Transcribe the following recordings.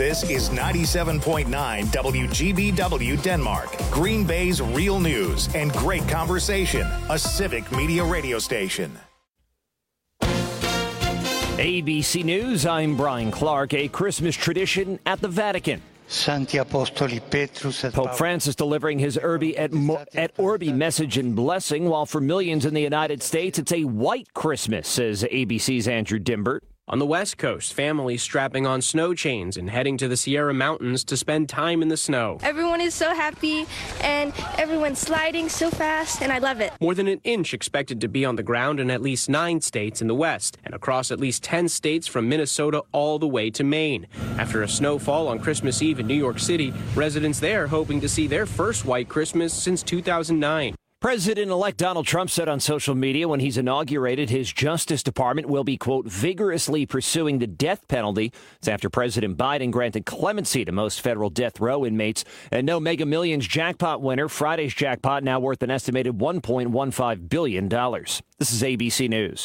This is 97.9 WGBW Denmark, Green Bay's real news and great conversation, a civic media radio station. ABC News, I'm Brian Clark. A Christmas tradition at the Vatican. Pope Francis delivering his Urbi et Orbi message and blessing, while for millions in the United States, it's a white Christmas, says ABC's Andrew Dimbert. On the West Coast, families strapping on snow chains and heading to the Sierra Mountains to spend time in the snow. Everyone is so happy, and everyone's sliding so fast, and I love it. More than an inch expected to be on the ground in at least 9 states in the West, and across at least 10 states from Minnesota all the way to Maine. After a snowfall on Christmas Eve in New York City, residents there hoping to see their first white Christmas since 2009. President-elect Donald Trump said on social media when he's inaugurated his Justice Department will be, quote, vigorously pursuing the death penalty. It's after President Biden granted clemency to most federal death row inmates. And no Mega Millions jackpot winner. Friday's jackpot now worth an estimated $1.15 billion. This is ABC News.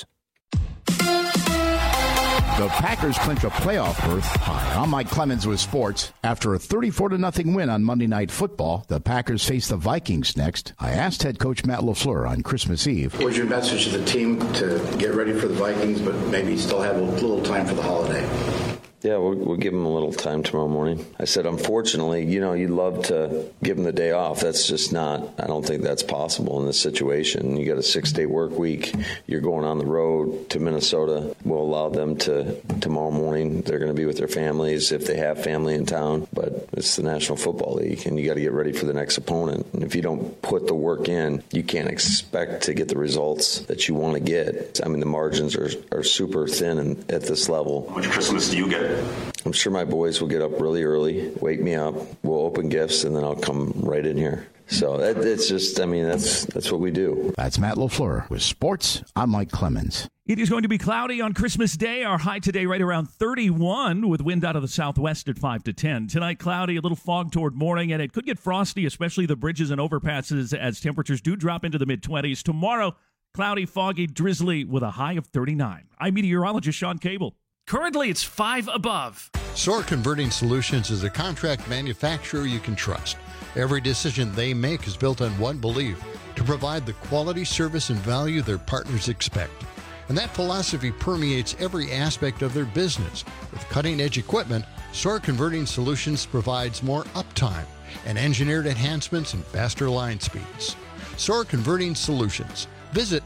The Packers clinch a playoff berth. Hi, I'm Mike Clemens with sports. After a 34-0 win on Monday Night Football, the Packers face the Vikings next. I asked head coach Matt LaFleur on Christmas Eve. What's your message to the team to get ready for the Vikings, but maybe still have a little time for the holiday? Yeah, we'll give them a little time tomorrow morning. I said, unfortunately, you'd love to give them the day off. That's just not, I don't think that's possible in this situation. You got a 6-day work week. You're going on the road to Minnesota. We'll allow them to, tomorrow morning, they're going to be with their families if they have family in town. But it's the National Football League, and you got to get ready for the next opponent. And if you don't put the work in, you can't expect to get the results that you want to get. I mean, the margins are super thin at this level. How much Christmas do you get? I'm sure my boys will get up really early, wake me up, we'll open gifts, and then I'll come right in here. So it's just, that's what we do. That's Matt LaFleur with sports. I'm Mike Clemens. It is going to be cloudy on Christmas Day. Our high today right around 31 with wind out of the southwest at 5 to 10. Tonight, cloudy, a little fog toward morning, and it could get frosty, especially the bridges and overpasses as temperatures do drop into the mid-20s. Tomorrow, cloudy, foggy, drizzly with a high of 39. I'm meteorologist Sean Cable. Currently, it's 5 above. SOAR Converting Solutions is a contract manufacturer you can trust. Every decision they make is built on one belief: to provide the quality, service, and value their partners expect. And that philosophy permeates every aspect of their business. With cutting-edge equipment, SOAR Converting Solutions provides more uptime and engineered enhancements and faster line speeds. SOAR Converting Solutions. Visit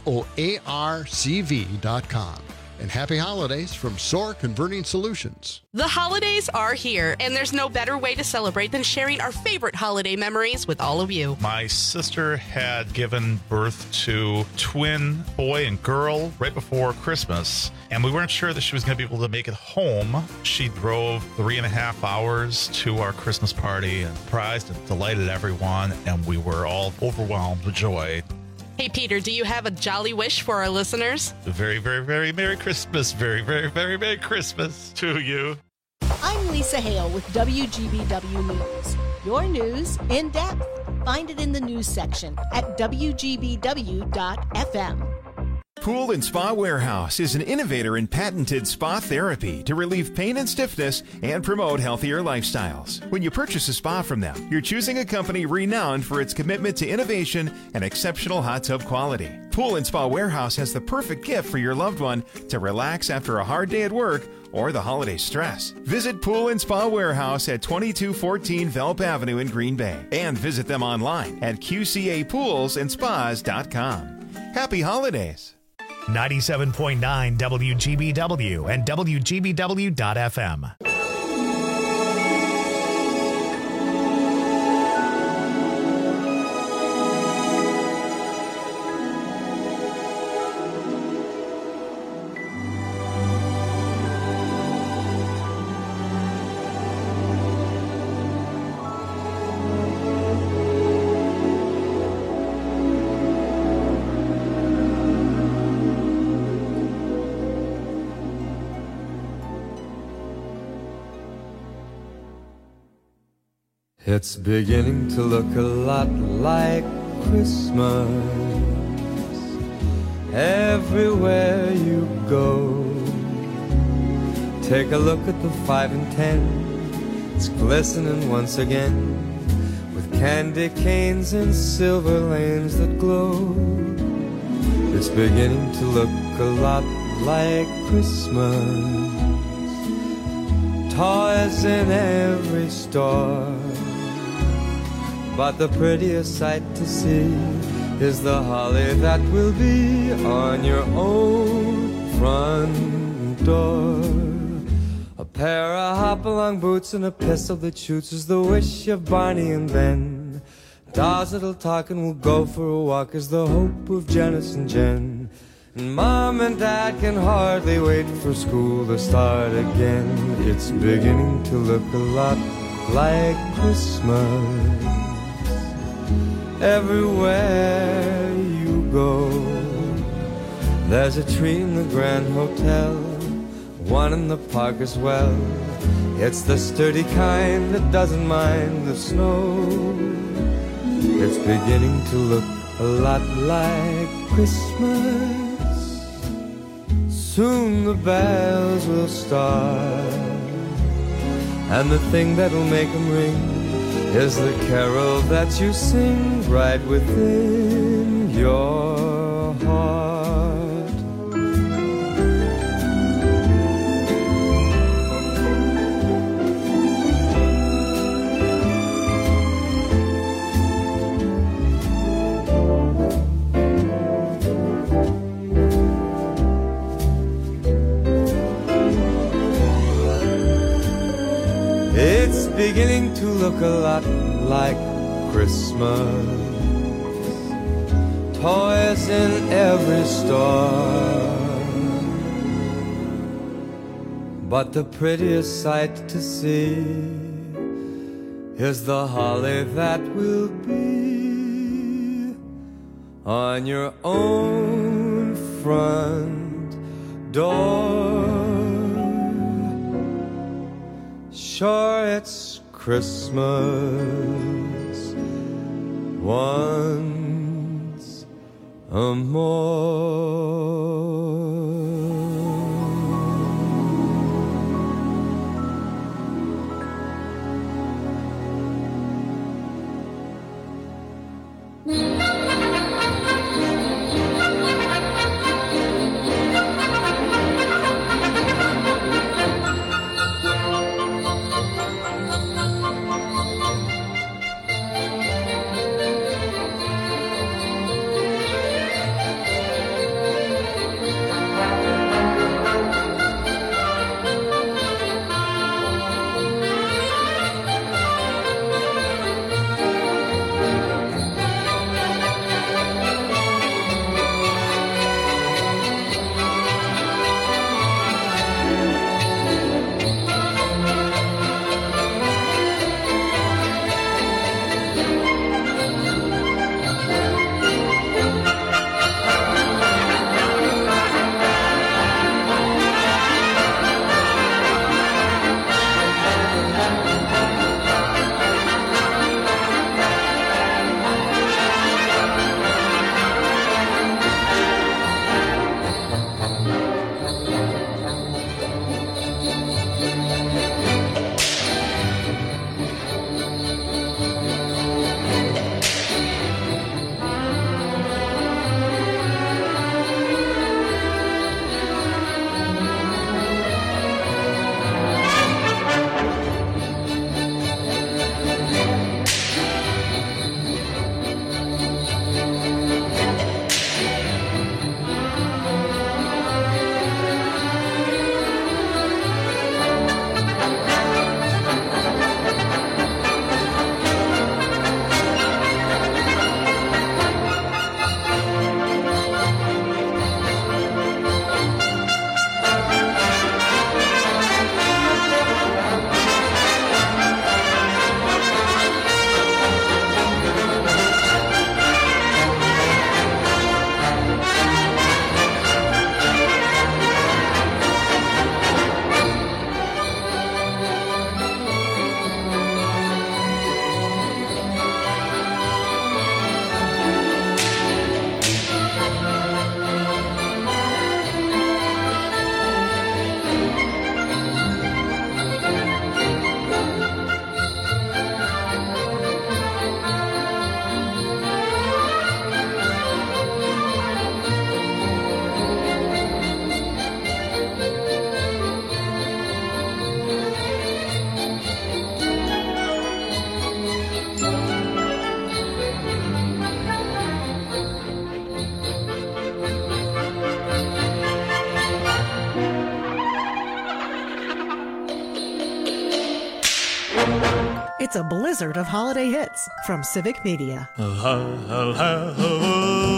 SOARCV.com. And happy holidays from SOAR Converting Solutions. The holidays are here, and there's no better way to celebrate than sharing our favorite holiday memories with all of you. My sister had given birth to twin boy and girl right before Christmas, and we weren't sure that she was going to be able to make it home. She drove 3.5 hours to our Christmas party and surprised and delighted everyone, and we were all overwhelmed with joy. Hey, Peter, do you have a jolly wish for our listeners? Very, very, very Merry Christmas. Very, very, very Merry Christmas to you. I'm Lisa Hale with WGBW News. Your news in depth. Find it in the news section at WGBW.FM. Pool and Spa Warehouse is an innovator in patented spa therapy to relieve pain and stiffness and promote healthier lifestyles. When you purchase a spa from them, you're choosing a company renowned for its commitment to innovation and exceptional hot tub quality. Pool and Spa Warehouse has the perfect gift for your loved one to relax after a hard day at work or the holiday stress. Visit Pool and Spa Warehouse at 2214 Velp Avenue in Green Bay and visit them online at qcapoolsandspas.com. Happy holidays! 97.9 WGBW and WGBW.FM. It's beginning to look a lot like Christmas everywhere you go. Take a look at the 5 and 10 It's glistening once again with candy canes and silver lanes that glow. It's beginning to look a lot like Christmas. Toys in every store, but the prettiest sight to see is the holly that will be on your own front door. A pair of hop-along boots and a pistol that shoots is the wish of Barney and Ben. Dolls that'll talk and will go for a walk is the hope of Janice and Jen. And Mom and Dad can hardly wait for school to start again. It's beginning to look a lot like Christmas everywhere you go. There's a tree in the Grand Hotel, one in the park as well. It's the sturdy kind that doesn't mind the snow. It's beginning to look a lot like Christmas. Soon the bells will start, and the thing that'll make them ring is the carol that you sing right within your heart. It's beginning to look a lot like Christmas. Toys in every store, but the prettiest sight to see is the holly that will be on your own front door. Sure, it's Christmas once more. It's a blizzard of holiday hits from Civic Media. I'll have a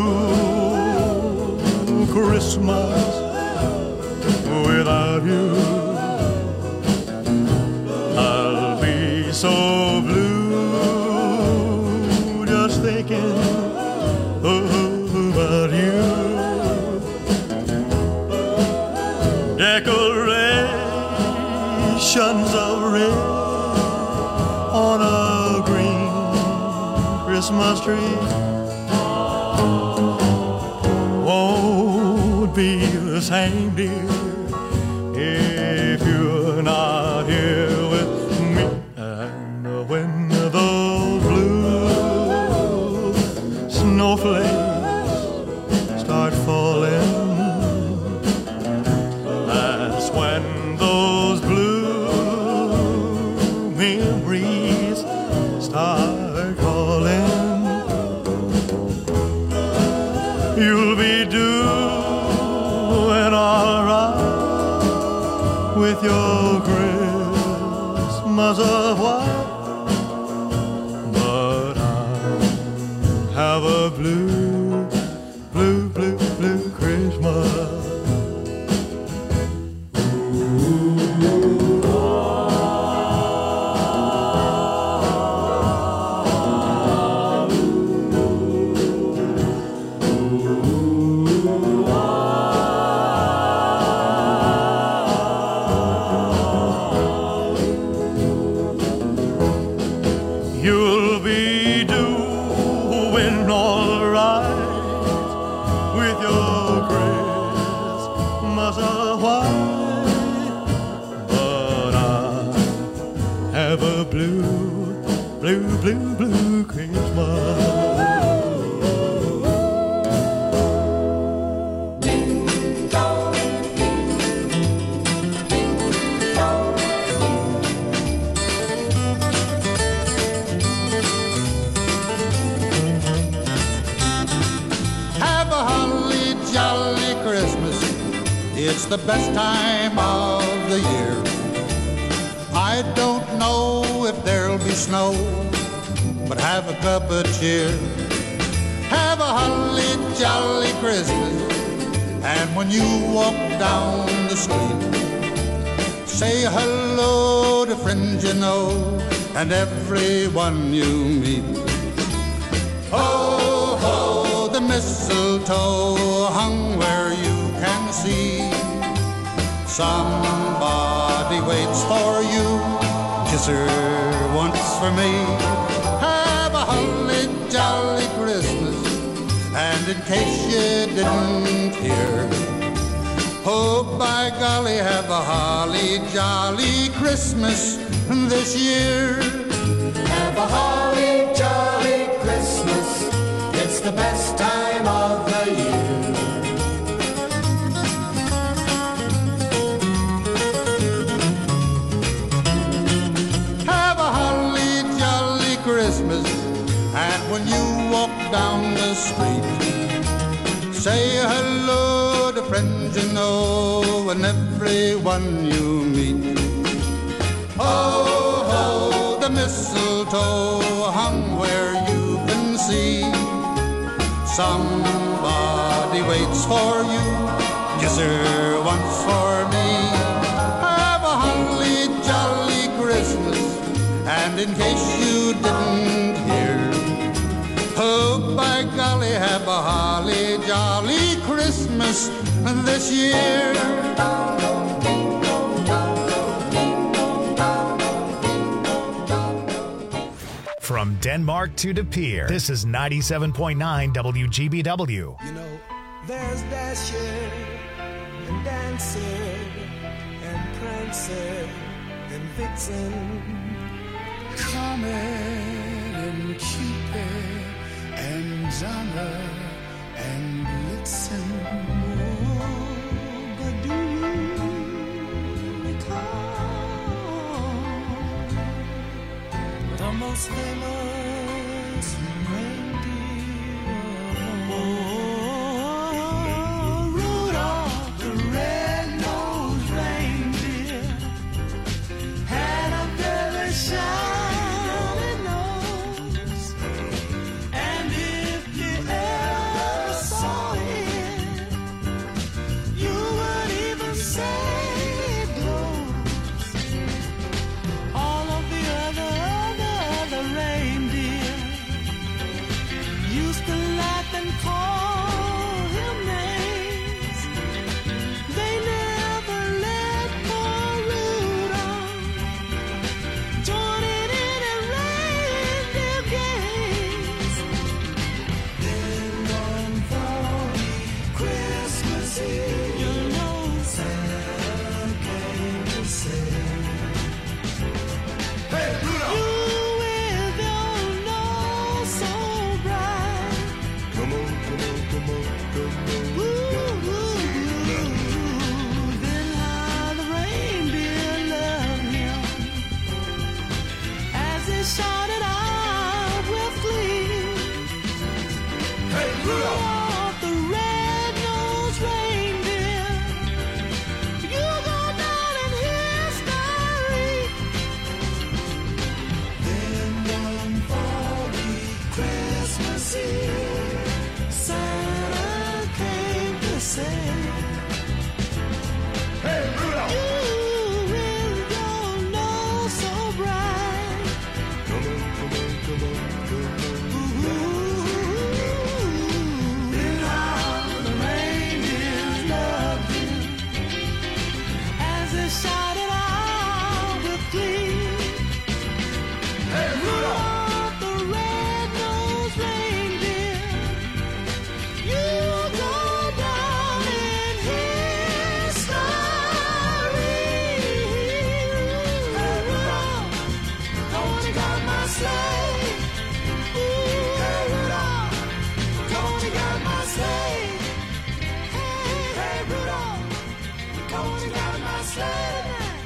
blue Christmas without you. I'll be so blue just thinking about you. Decorations of red on a green Christmas tree won't be the same, dear, if you're not here with me. And when those blue snowflakes start falling, that's when those blue memories start calling. You'll be doing all right with your Christmas of white, but I have a blue, blue, blue, blue Christmas. You'll be doing all right with your Christmas of white, but I have a blue, blue, blue, blue Christmas. It's the best time of the year. I don't know if there'll be snow, but have a cup of cheer. Have a holly jolly Christmas, and when you walk down the street, say hello to friends you know and everyone you meet. Ho, ho, the mistletoe hung where you can see. Somebody waits for you, kiss her once for me. Have a holly jolly Christmas, and in case you didn't hear, oh by golly, have a holly jolly Christmas this year. Have a holly jolly Christmas, it's the best time of the year. Christmas, and when you walk down the street, say hello to friends you know and everyone you meet. Ho, ho, the mistletoe hung where you can see. Somebody waits for you, kiss her once for me. Have a holly jolly Christmas, and in case you didn't hear, oh by golly, have a holly jolly Christmas this year. From Denmark to De Pere, this is 97.9 WGBW. You know, there's Dasher and Dancer and Prancer and Vixen, Comet and Cupid and Donner and Blitzen. Oh, but do you recall the most famous reindeer? Oh, Rudolph the red-nosed reindeer had a very shiny Rudolph the red-nosed reindeer, you go down in history. Then one foggy Christmas Eve, Santa came to say, "Hey, Rudolph! You with your nose so bright, come on, come on, come on, come on." Then how the reindeers loved him as they shouted out with glee. Hey, Rudolph the red-nosed reindeer, you go down in history. Hey, Rudolph, don't you got my sleigh? Ooh, hey, Rudolph, don't you got my sleigh? Hey, Rudolph, don't you got my sleigh?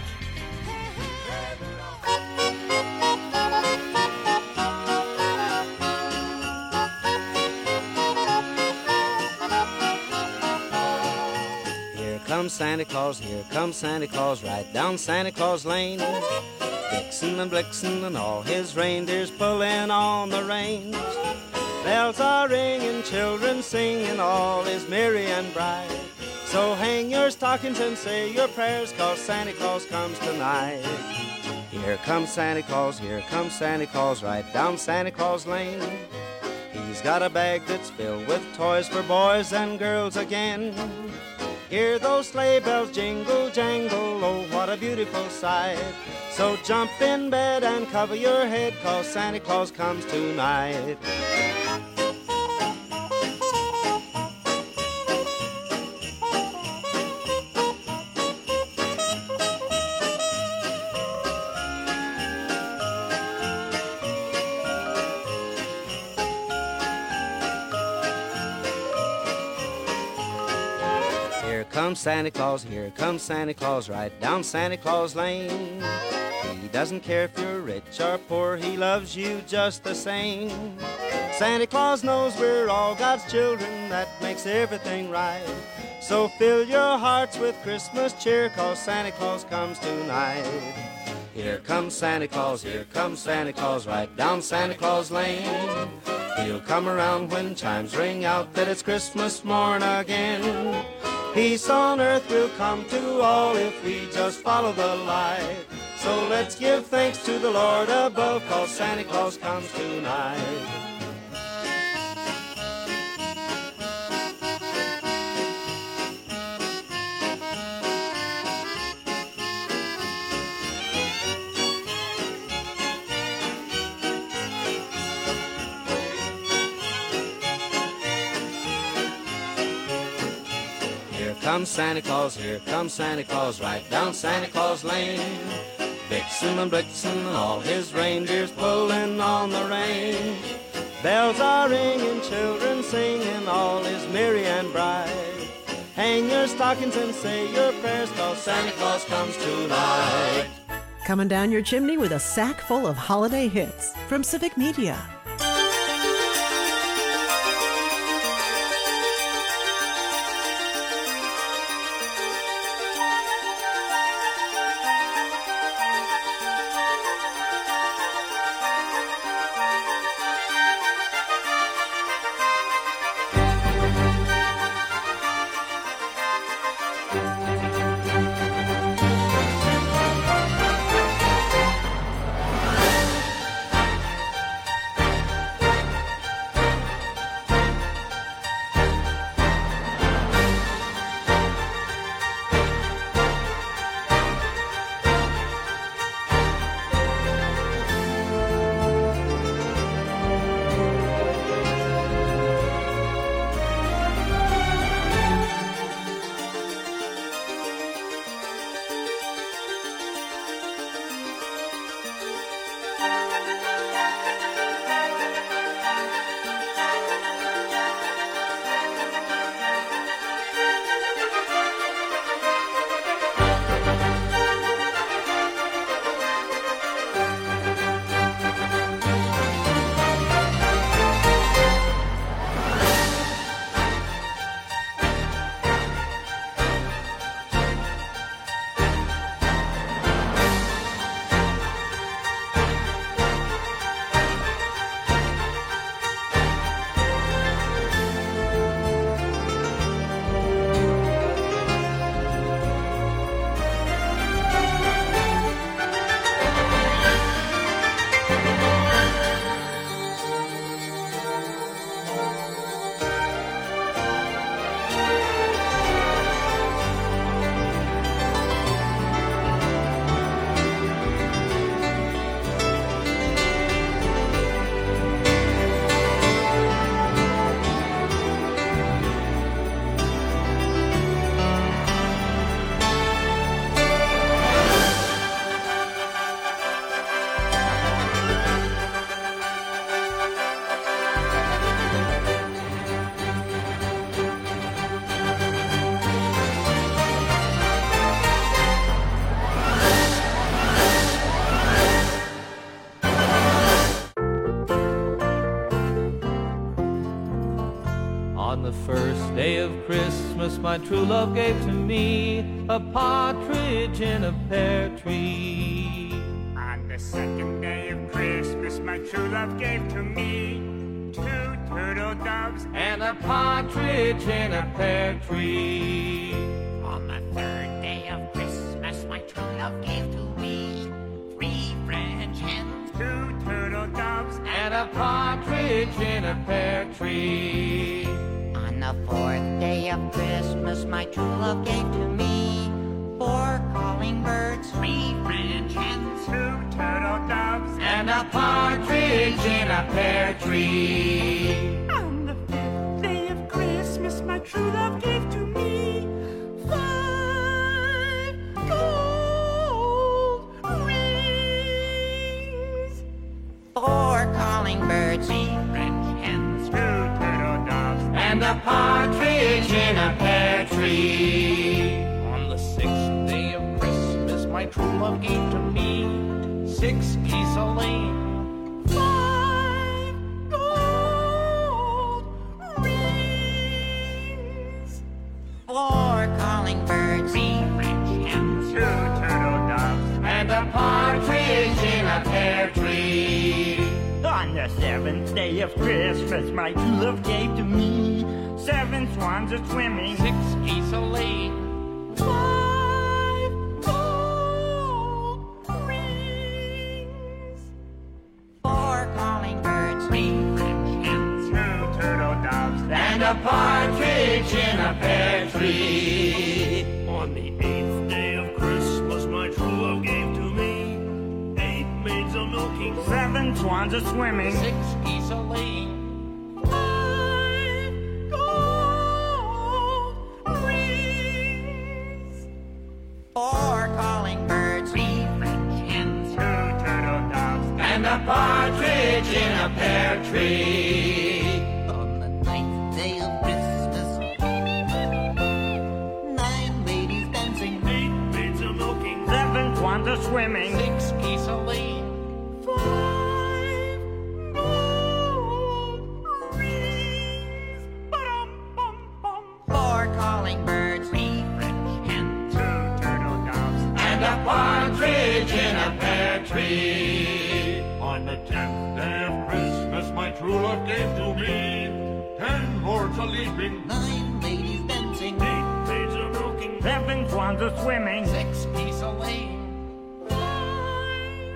Here comes Santa Claus, here comes Santa Claus, right down Santa Claus Lane. Vixen and Blixen and all his reindeers pulling on the reins. Bells are ringing, children singing, all is merry and bright. So hang your stockings and say your prayers, 'cause Santa Claus comes tonight. Here comes Santa Claus, here comes Santa Claus, right down Santa Claus Lane. He's got a bag that's filled with toys for boys and girls again. Hear those sleigh bells jingle, jangle, oh, what a beautiful sight. So jump in bed and cover your head, 'cause Santa Claus comes tonight. Here comes Santa Claus, here comes Santa Claus, right down Santa Claus Lane. He doesn't care if you're rich or poor, he loves you just the same. Santa Claus knows we're all God's children, that makes everything right. So fill your hearts with Christmas cheer, 'cause Santa Claus comes tonight. Here comes Santa Claus, here comes Santa Claus, right down Santa Claus Lane. He'll come around when chimes ring out that it's Christmas morn again. Peace on earth will come to all if we just follow the light. So let's give thanks to the Lord above, 'cause Santa Claus comes tonight. Here comes Santa Claus, here comes Santa Claus, right down Santa Claus Lane. Vixen and Blitzen and all his reindeers pulling on the reins. Bells are ringing, children singing, all is merry and bright. Hang your stockings and say your prayers, 'cause Santa Claus comes tonight. Coming down your chimney with a sack full of holiday hits from Civic Media. On the first day of Christmas, my true love gave to me a partridge in a pear tree. On the second day of Christmas, my true love gave to me 2 turtle doves and a partridge in a pear tree. On the third day of Christmas, my true love gave to me 3 French hens, 2 turtle doves and a partridge in a pear tree. On the fourth day of Christmas, my true love gave to me 4 calling birds, 3 French hens, 2 turtle doves and a partridge in a pear tree. On the fifth day of Christmas, my true love gave to me 5 gold rings, 4 calling birds, 3 French hens, 2 turtle doves and a partridge in a pear tree. On the 6th day of Christmas, my true love gave to me 6 geese a-laying, 5 gold rings, 4 calling birds, 3 French hens, 2 turtle doves and a partridge in a pear tree. On the 7th day of Christmas, my true love gave to me 7 swans a-swimming, 6 geese a-laying, 5 gold rings, 4 calling birds, 3 French hens, 2 turtle doves and a partridge in a pear tree. On the 8th day of Christmas, my true love gave to me 8 maids a-milking, 7 swans a-swimming, 6 geese a-laying, 5 gold rings, 4 calling birds, 3 French hens, 2 turtle doves and a partridge in a pear tree. On the 9th day of Christmas, 9 ladies dancing, 8 maids a-milking, 7 swans a-swimming, 6 geese a-laying, 5 gold rings, ba-dum-bum-bum, 4 calling birds, 3 French hens, 2 turtle doves and a partridge in a pear tree. On the 10th day of Christmas, my true love gave to me 10 lords a-leaping, 9 ladies dancing, 8 maids a-milking, 7 swans a-swimming, 6 geese a-laying, 5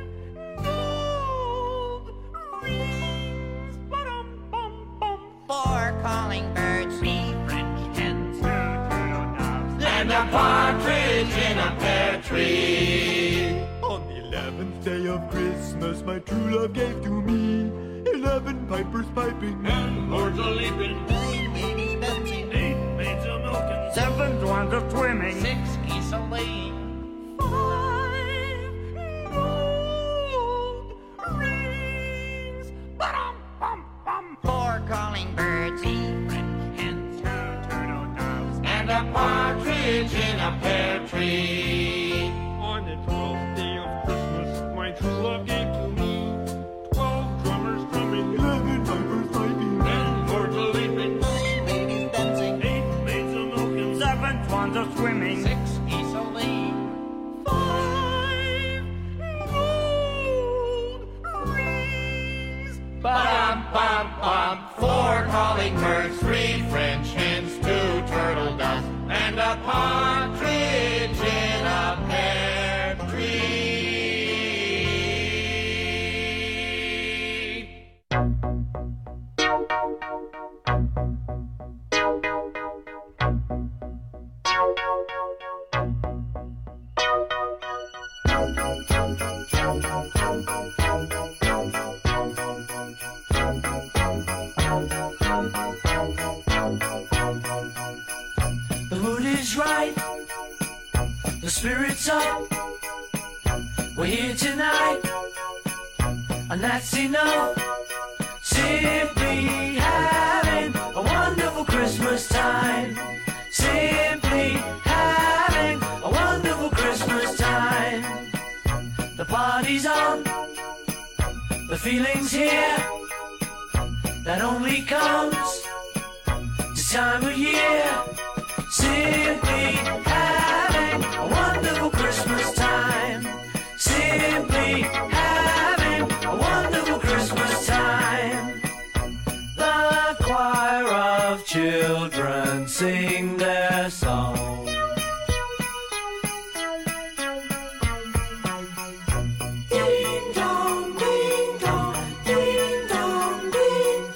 gold rings, ba-dum-bum-bum, 4 calling birds, 3 French hens, 2 turtle doves and a partridge in a pear tree. On the 11th day of Christmas, my true love gave to me 11 pipers piping, 10 lords a-leaping, 9 ladies dancing, 8 maids a-milking, 7 swans a-swimming, 6 geese a-laying, 5 gold rings, ba-dum-bum-bum, 4 calling birds, 3 French hens, 2 turtle doves And a partridge in a pear tree. On the 12th day of Christmas, my true love gave to me 12 drummers drumming, 11 pipers piping, 10 lords a-leaping, 9 ladies dancing, 8 maids a-milking, 7 swans a-swimming, 6 geese a-laying, 5 gold rings, Bum, 4 calling birds, 3 French hens, 2 turtle doves, and a partridge in a pear tree. The mood is right, the spirit's up. We're here tonight, and that's enough. Simply having a wonderful Christmas time. Simply having a wonderful Christmas time. The party's on, the feeling's here. That only comes to time of year. Simply having a wonderful Christmas time. Simply having a wonderful Christmas time. The choir of children sing their song. Ding dong, ding dong, ding dong, ding.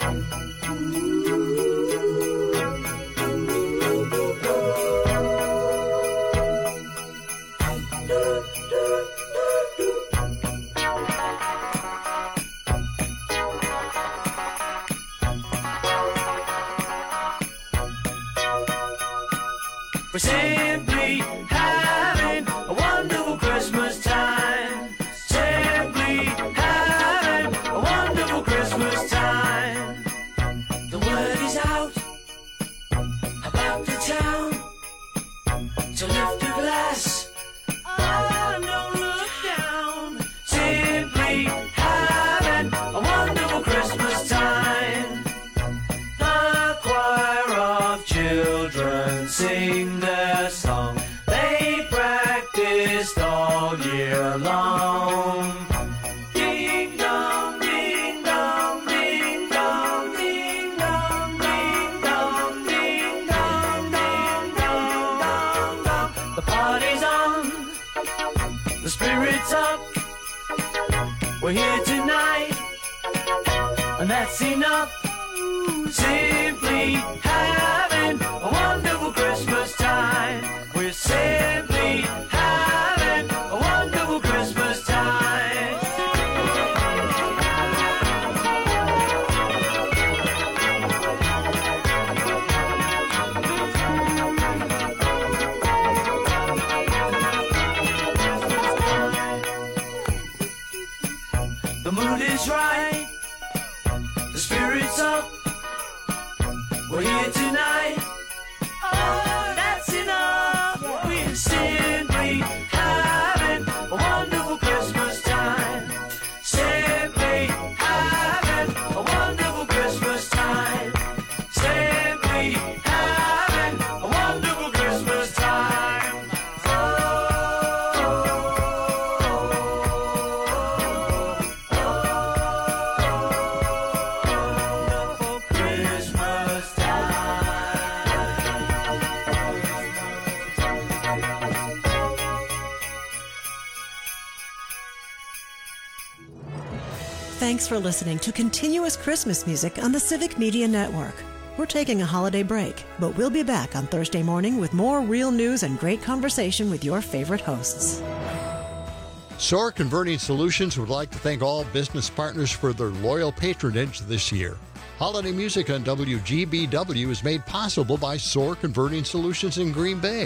We're simply having a wonderful Christmas time. Simply having a wonderful Christmas time. The word is out about the town to lift a glass. Oh, don't look down. Simply having a wonderful Christmas time. The choir of children sing their song. They practiced all year long. Ding dong, ding dong, ding dong, ding dong, ding dong, ding dong, ding dong, dong, dong. The party's on, the spirit's up. We're here tonight, and that's enough. Simply having a wonderful Christmas time. We're simply having a wonderful Christmas time. The mood is right, the spirit's up. We're here tonight. Oh, that's enough. We're simply having a wonderful Christmas time. Simply having a wonderful Christmas time. Simply having a wonderful Christmas time. Wonderful Christmas Thanks for listening to Continuous Christmas Music on the Civic Media Network. We're taking a holiday break, but we'll be back on Thursday morning with more real news and great conversation with your favorite hosts. SOAR Converting Solutions would like to thank all business partners for their loyal patronage this year. Holiday music on WGBW is made possible by SOAR Converting Solutions in Green Bay.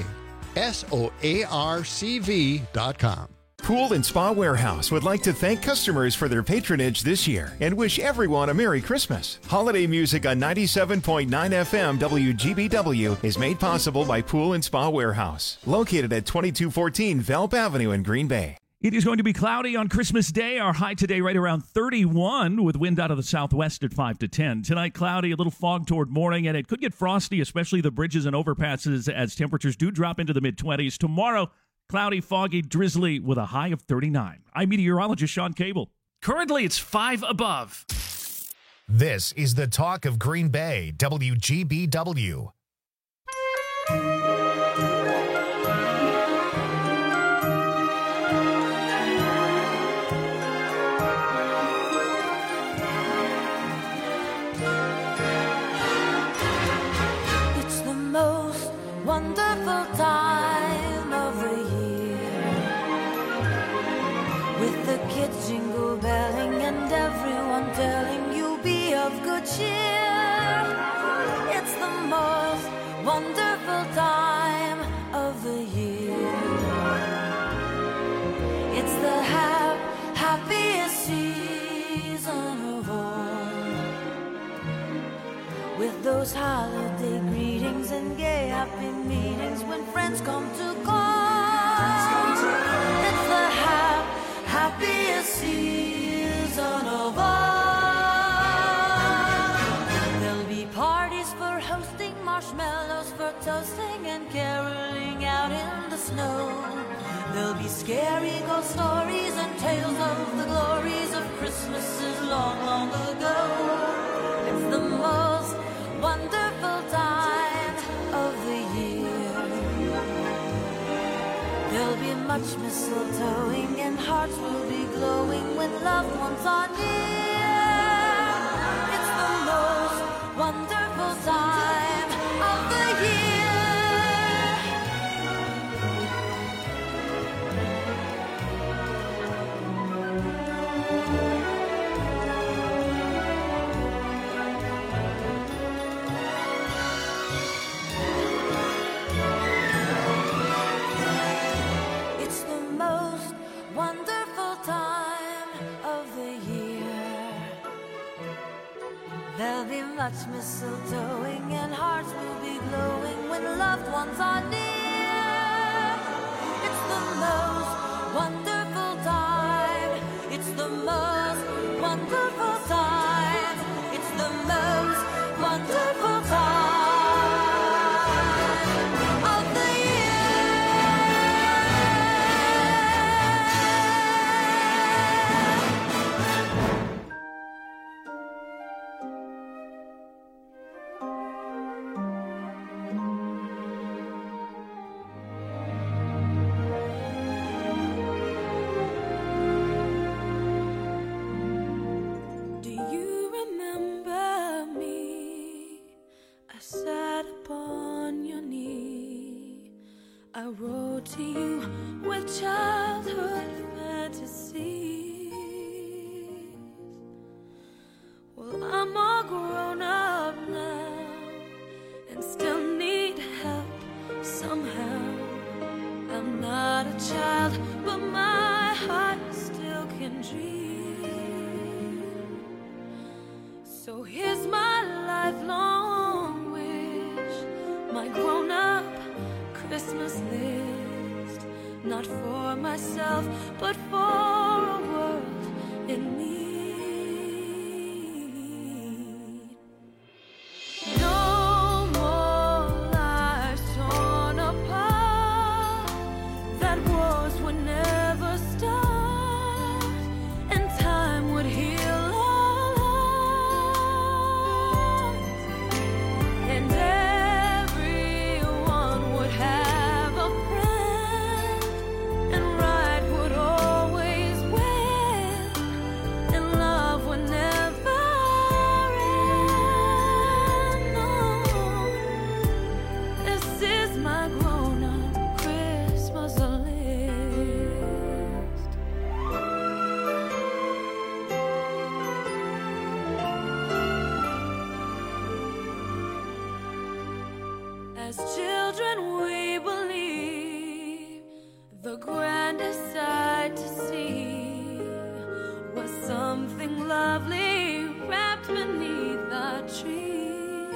SOARCV.com. Pool and Spa Warehouse would like to thank customers for their patronage this year and wish everyone a Merry Christmas. Holiday music on 97.9 FM WGBW is made possible by Pool and Spa Warehouse, located at 2214 Velp Avenue in Green Bay. It is going to be cloudy on Christmas Day. Our high today right around 31 with wind out of the southwest at 5 to 10. Tonight, cloudy, a little fog toward morning, and it could get frosty, especially the bridges and overpasses as temperatures do drop into the mid-20s. Tomorrow, cloudy, foggy, drizzly with a high of 39. I'm meteorologist Sean Cable. Currently, it's 5 above. This is the talk of Green Bay, WGBW. It's the most wonderful time of the year, with the kids jingle belling and everyone telling you be of good cheer. It's the most wonderful time of the year. It's the happiest season of all, with those holiday greetings and gay happy meetings when friends come to call. It's the happiest season of all. There'll be parties for we're hosting marshmallows for toasting and caroling out in the snow. There'll be scary ghost stories and tales of the glories of Christmases long, long ago. It's the most wonderful time of the year. There'll be much mistletoeing and hearts will be glowing when loved ones are near. It's the most wonderful time of the year. It's the most wonderful time of the year. There'll be much mistletoeing and hearts will be glowing when loved ones are near. It's the most wonderful time. It's the most wonderful time. It's the most wonderful time of the Do you remember me? I sat upon your knee. I wrote to you with childhood fantasies. Well, I'm all grown up now and still need help somehow. I'm not a child, but my heart still can dream. So here's my lifelong wish, my grown-up Christmas list. Not for myself, but for a world in need. No more lives torn apart. That wars would never start, and time would heal all hearts, and everyone would have a friend, and right would always win, and love would never end. No, this is my grown-up Christmas list. As children, we believe the grandest sight to see was something lovely wrapped beneath a tree.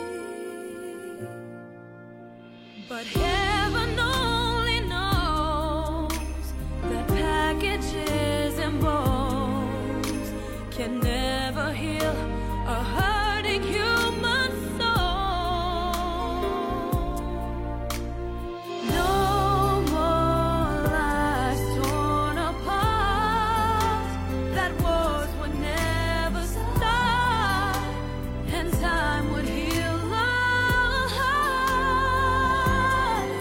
But heaven only knows that packages and bones can never heal a hurting human soul. No more lives torn apart. That wars would never start, and time would heal all hearts,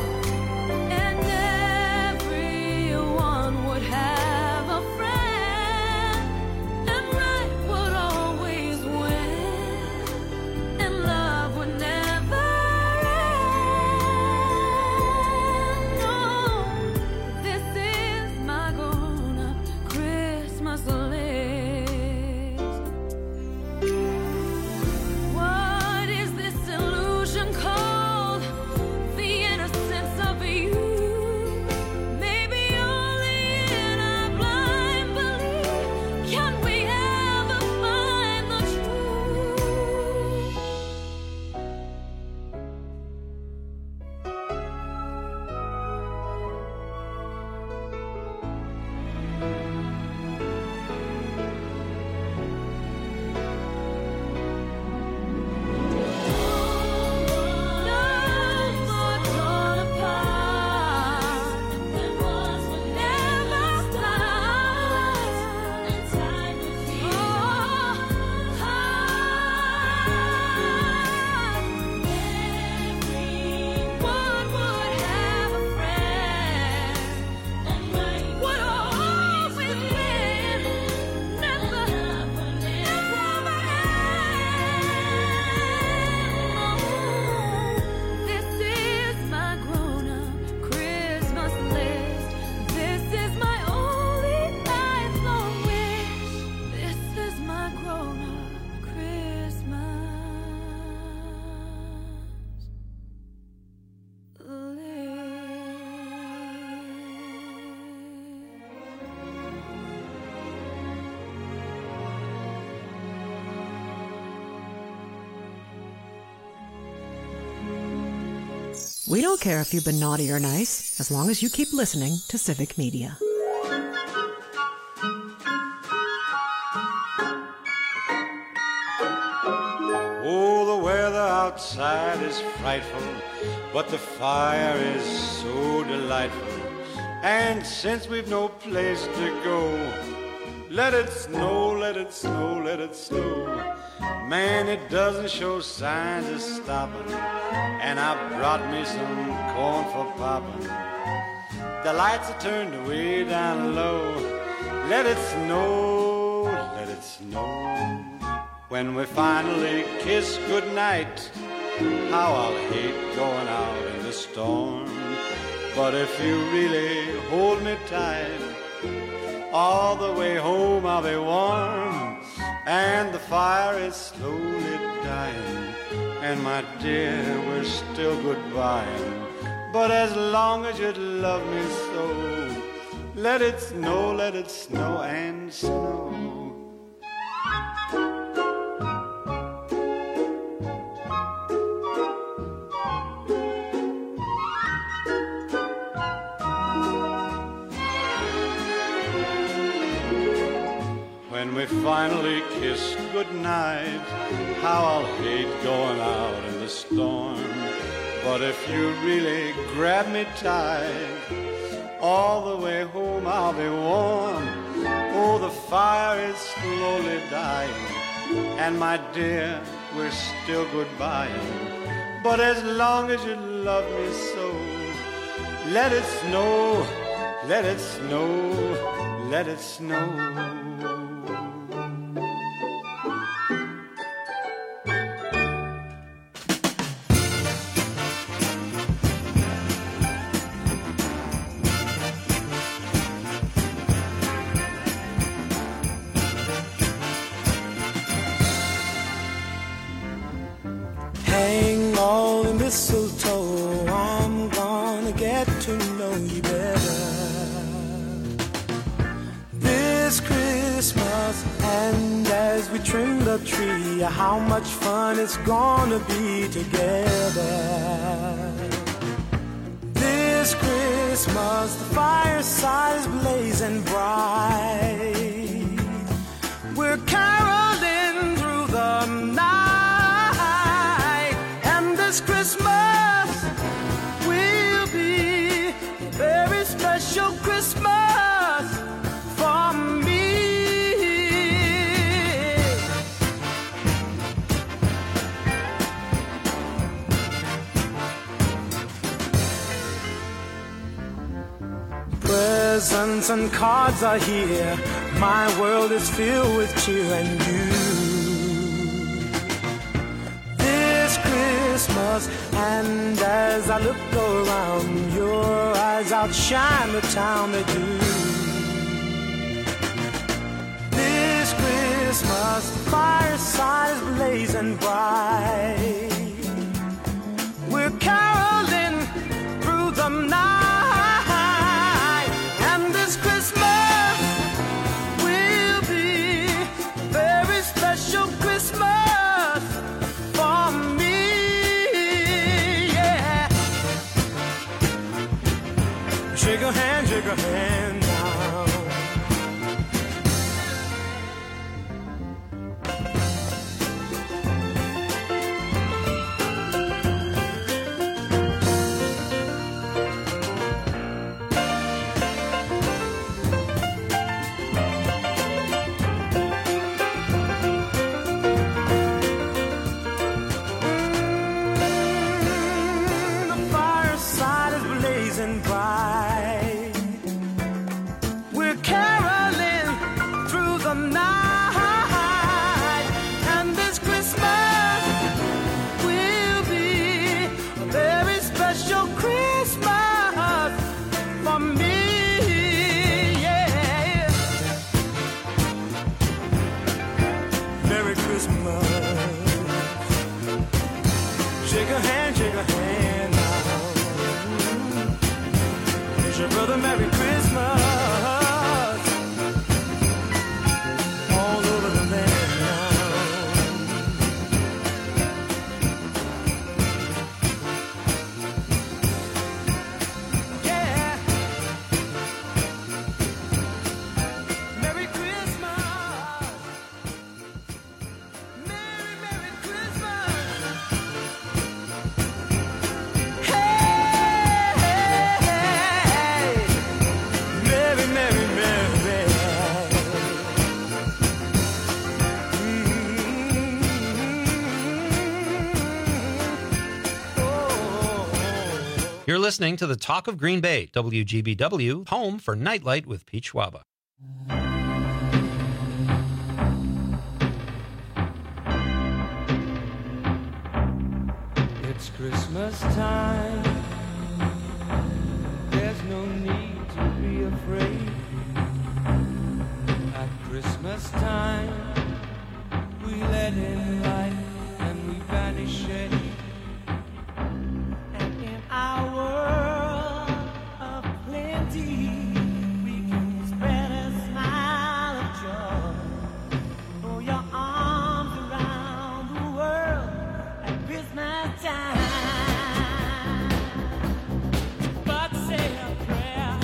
We don't care if you've been naughty or nice, as long as you keep listening to Civic Media. Oh, the weather outside is frightful, but the fire is so delightful. And since we've no place to go, let it snow, let it snow, let it snow. Man, it doesn't show signs of stopping, and I brought me some corn for popping. The lights are turned way down low. Let it snow, let it snow. When we finally kiss goodnight, how I'll hate going out in the storm. But if you really hold me tight, all the way home I'll be warm. And the fire is slowly dying, and my dear, we're still goodbying. But as long as you love me so, let it snow and snow. When we finally kiss goodnight, how I'll hate going out in the storm. But if you really grab me tight, all the way home I'll be warm. Oh, the fire is slowly dying, and my dear, we're still goodbying. But as long as you love me so, let it snow, let it snow, let it snow. Hang all the mistletoe, I'm gonna get to know you better this Christmas. And as we trim the tree, how much fun it's gonna be together this Christmas. The fireside is blazing bright, we're caroling through the night. This Christmas will be a very special Christmas for me. Presents and cards are here, my world is filled with cheer and you. Christmas, and as I look around, your eyes outshine the town they do. This Christmas, the fireside is blazing bright, we're caroling through the night, and this Christmas will be a very special Christmas for me. Shake a hand now. The fireside is blazing bright, we're caroling through the night, and this Christmas will be a very special Christmas for me. Yeah. Merry Christmas. Shake a hand now. Wish your brother Merry Christmas. All over the land now. You're listening to the Talk of Green Bay, WGBW, home for Nightlight with Pete Schwaba. It's Christmas time. There's no need to be afraid. At Christmas time, we let in light and we banish shade. And in our world of plenty, we can spread a smile of joy. Throw your arms around the world at Christmas time. But say a prayer.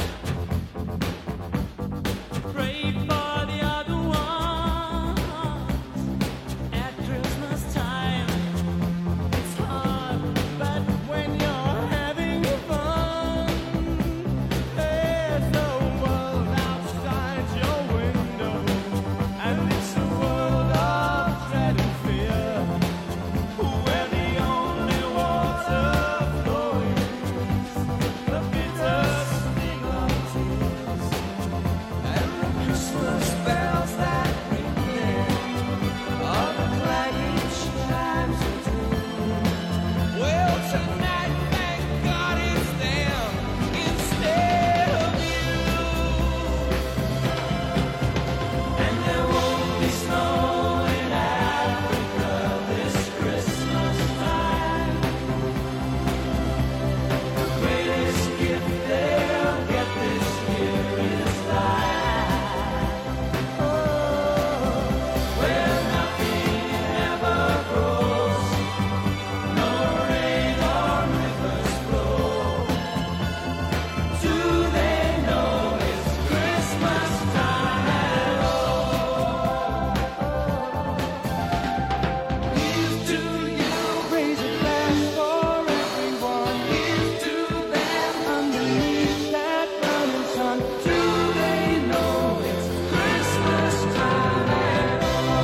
Pray for the other ones. At Christmas time, it's hard, but when you're having fun, there's no world outside your window, and it's a world of dread and fear, where the only water flowing is the bitter sting of tears, and the Christmas bells that ring are the clanging chimes of doom. Well, tonight, thank God it's them instead of you. And there won't be snow in Africa this Christmas time. The greatest gift they'll get this year is life. Oh, where nothing ever grows, no rain or rivers flow. Do they know it's Christmas time at all? Here's to you, raise a glass for everyone. Here's to them underneath that burning sun. Do they know it's Christmas time at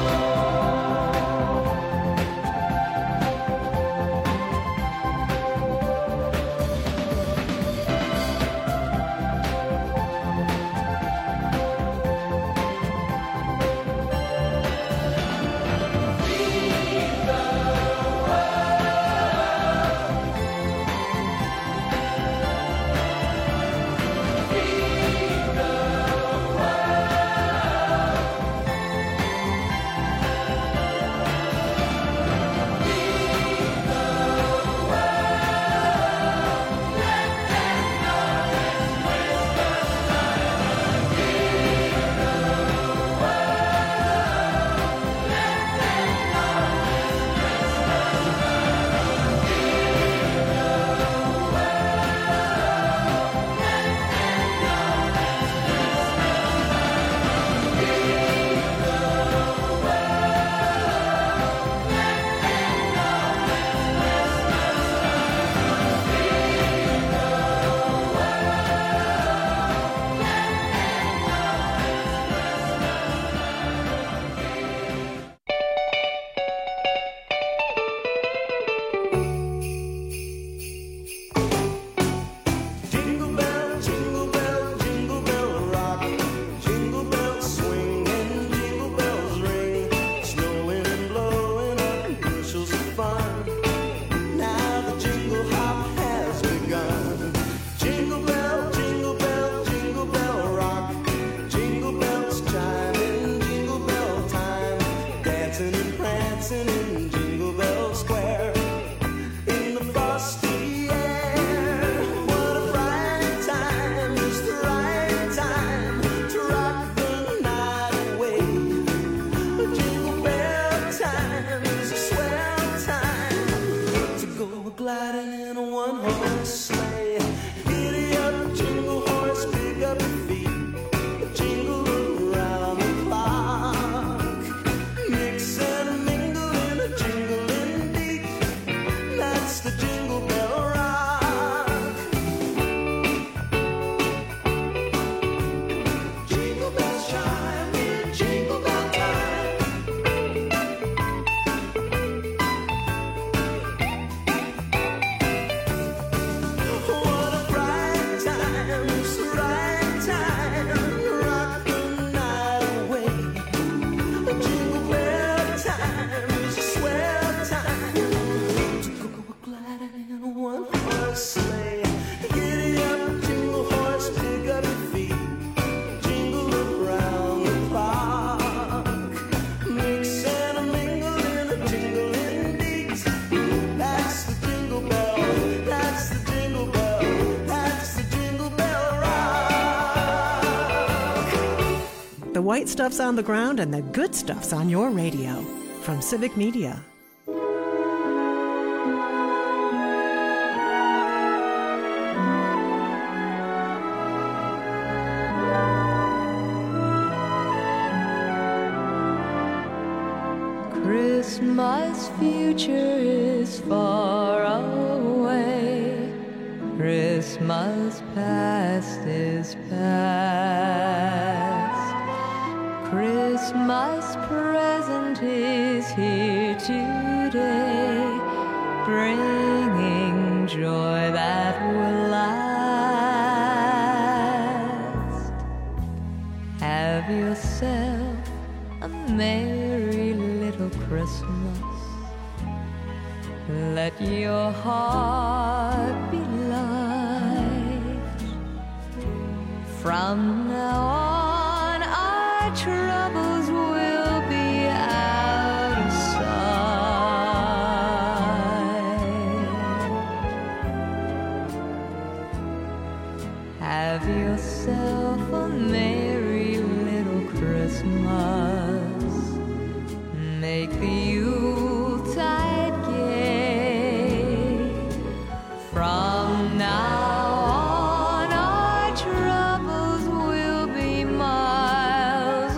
Jingle bell, jingle bell rock. Jingle bells swing and jingle bells ring. Snowing and blowing up bushels of fun. Now the jingle hop has begun. Jingle bell, jingle bell rock. Jingle bells chiming, jingle bell time. Dancing and prancing in Jingle Bell Square. In the frosty air, what a bright time, just the right time to rock the night away. Jingle bell time is a swell time to go gliding in a one-horse sleigh. Giddy up, jingle horse, pick up your feet, jingle around the clock. Mix and mingle in a jingling beat. That's the Jingle Bell Rock. Jingle bells chime in Jingle Bell time. What white stuff's on the ground and the good stuff's on your radio. From Civic Media. Christmas future is far away. Christmas past is past. Christmas present is here today, bringing joy that will last. Have yourself a merry little Christmas. Let your heart be light. From now on, our troubles will be out of sight. Have yourself a merry little Christmas. Make the Yuletide gay. From now on, our troubles will be miles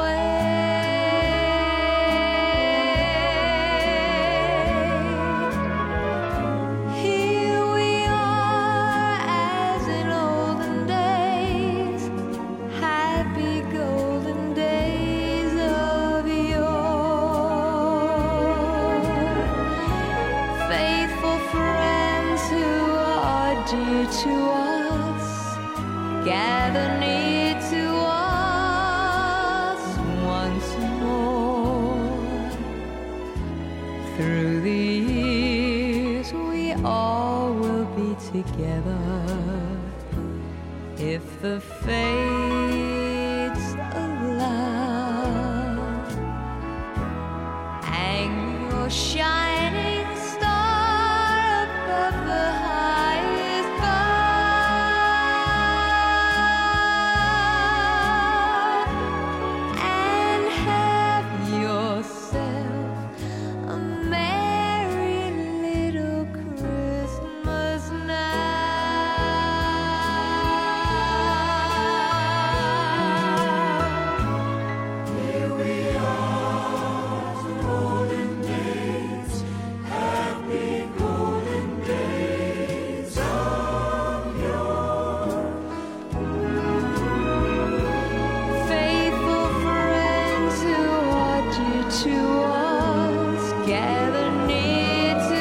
away. Here we are as in olden days, happy golden days of yore. Faithful friends who are dear to us, gather near to us once more. Through the years we all will be together, if the fates allow. Hang your shining star above the highest bough, and have yourself a merry little Christmas now. Here we are, golden days, happy golden days of yore. Faithful friends who are dear to us, gather near to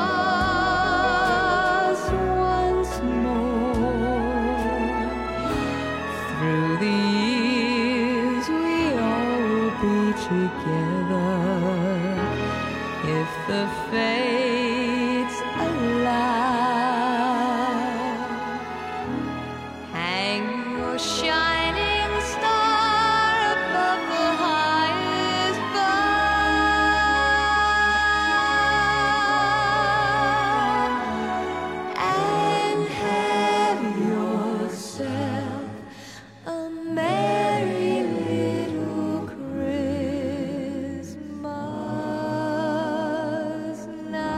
us once more. Through the years we all will be together, if the fates allow. Hang your shining star above the highest bough, and have yourself a merry little Christmas now.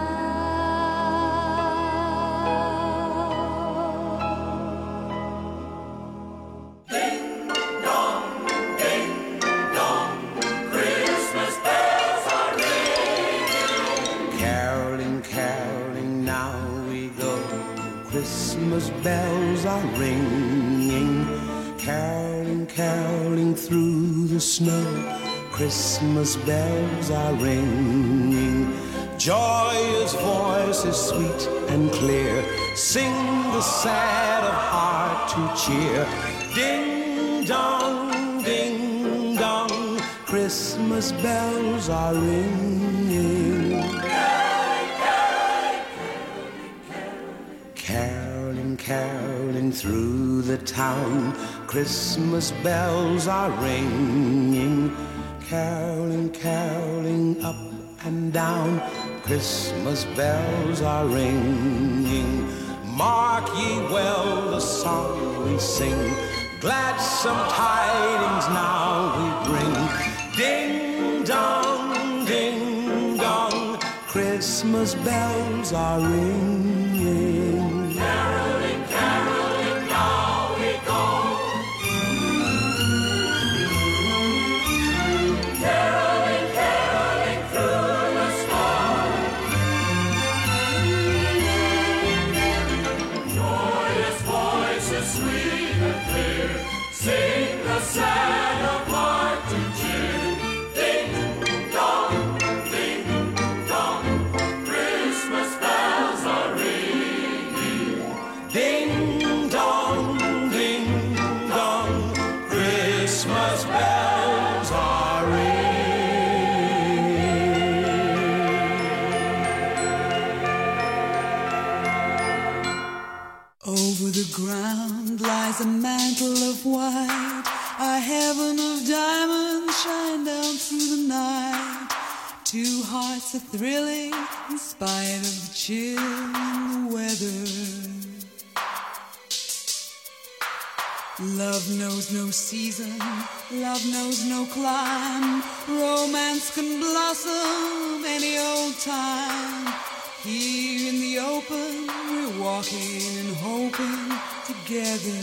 Christmas bells are Caroling, caroling, now we go. Christmas bells are ringing. Caroling, caroling through the snow. Christmas bells are ringing. Joyous voices sweet and clear sing the sad of heart to cheer. Ding dong, ding dong, Christmas bells are ringing. Caroling, caroling through the town, Christmas bells are ringing. Caroling, caroling up and down, Christmas bells are ringing. Mark ye well the song we sing, Gladsome tidings now we bring. Ding dong, ding dong, Christmas bells are ringing. Caroling, caroling, now we go. Caroling, caroling through the storm. Joyous voices, sweet and clear, sing the sad of heart to cheer. Ding dong, Christmas bells are ringing. Ding dong, Christmas bells are ringing. Over the ground lies a mantle of white, a heaven of diamonds shine down through the night. Two hearts are thrilling in spite of the chill in the weather. Love knows no season, love knows no clime. Romance can blossom any old time. Here in the open, we're walking and hoping together.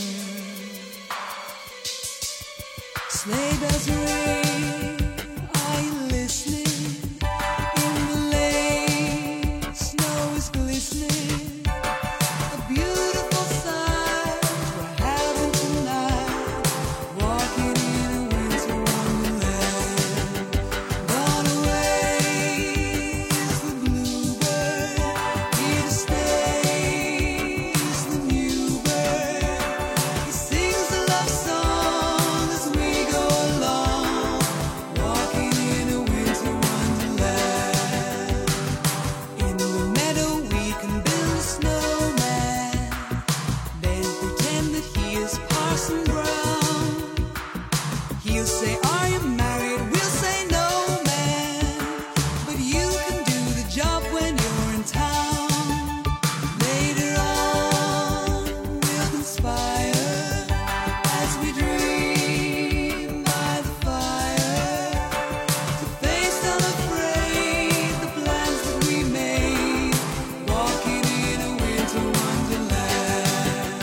Sleigh bells ring, are you listening? In the lane, snow is glistening. A beautiful sight we're having tonight. Walking in a winter wonderland. Gone away is the bluebird. Here to stay is the new bird. He sings a love song as we go along. Walking in a winter wonderland. In the meadow we can build a snowman. Then pretend that he is Parson Brown. He'll say, are you married? We'll say, no, man. But you can do the job when you're in town. Later on, we'll conspire as we dream by the fire to face unafraid the plans that we made. Walking in a winter wonderland.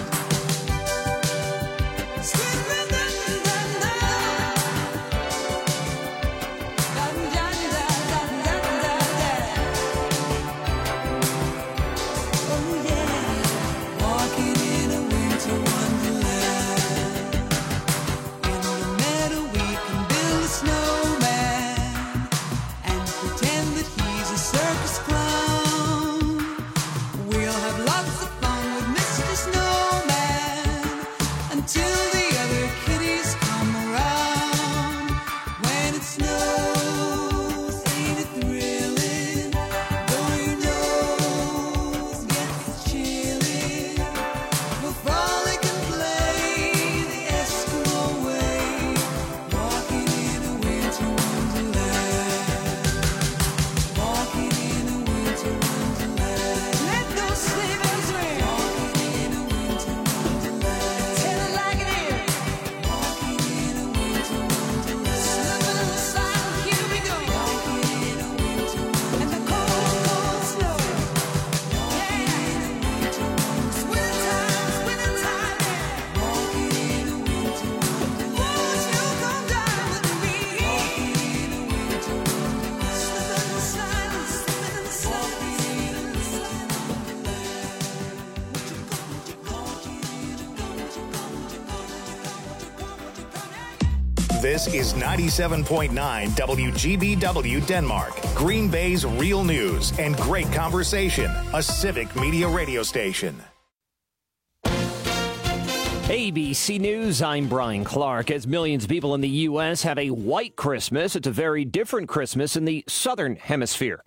Oh yeah, walking in a winter wonderland. In the meadow we can build a snowman and pretend that he's a circus clown. We'll have lots of fun with Mr. Snowman until the other kitties come around. When it snows, ain't it thrilling? Though your nose gets chilly, we'll frolic and play the Eskimo way. Walking in a winter wonderland. Walking in a winter wonderland. Let those sleigh bells ring. Walking in a winter wonderland. Tell it like it is. Walking in a winter wonderland. Slipping aside, here we go. Walking in a winter wonderland. And the cold, cold snow. Walking in a winter wonderland. Winter time, yeah. Walking in a winter wonderland. Won't you come down with me? Walking in a winter wonderland. Slipping aside, slipping aside. Walking in a winter This is 97.9 WGBW Denmark, Green Bay's real news and great conversation, a civic media radio station. ABC News, I'm Brian Clark. As millions of people in the U.S. have a white Christmas, it's a very different Christmas in the Southern Hemisphere.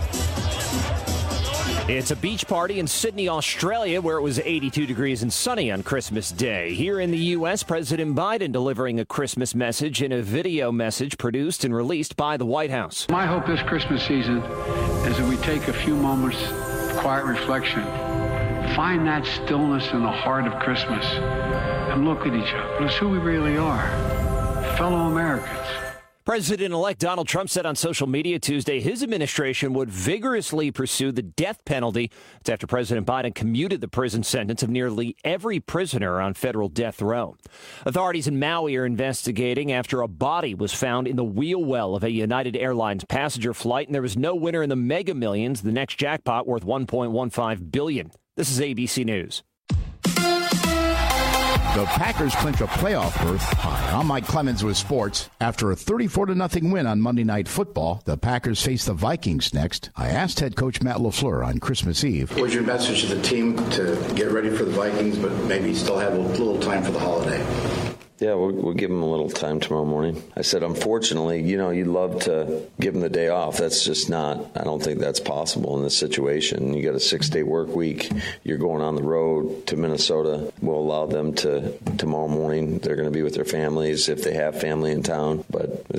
It's a beach party in Sydney, Australia, where it was 82 degrees and sunny on Christmas Day. Here in the U.S., President Biden delivering a Christmas message in a video message produced and released by the White House. My hope this Christmas season is that we take a few moments of quiet reflection find that stillness in the heart of Christmas and look at each other. It's who we really are, fellow Americans. President-elect Donald Trump said on social media Tuesday his administration would vigorously pursue the death penalty. It's after President Biden commuted the prison sentence of nearly every prisoner on federal death row. Authorities in Maui are investigating after a body was found in the wheel well of a United Airlines passenger flight, and there was no winner in the Mega Millions, the next jackpot worth $1.15 billion. This is ABC News. The Packers clinch a playoff berth. Hi, I'm Mike Clemens with sports. After a 34-0 win on Monday Night Football, the Packers face the Vikings next. I asked head coach Matt LaFleur on Christmas Eve. What was your message to the team to get ready for the Vikings, but maybe still have a little time for the holiday? Yeah, we'll give them a little time tomorrow morning. I said, unfortunately, you'd love to give them the day off. That's just not, I don't think that's possible in this situation. You got a 6-day work week. You're going on the road to Minnesota. We'll allow them to, tomorrow morning, they're going to be with their families if they have family in town. But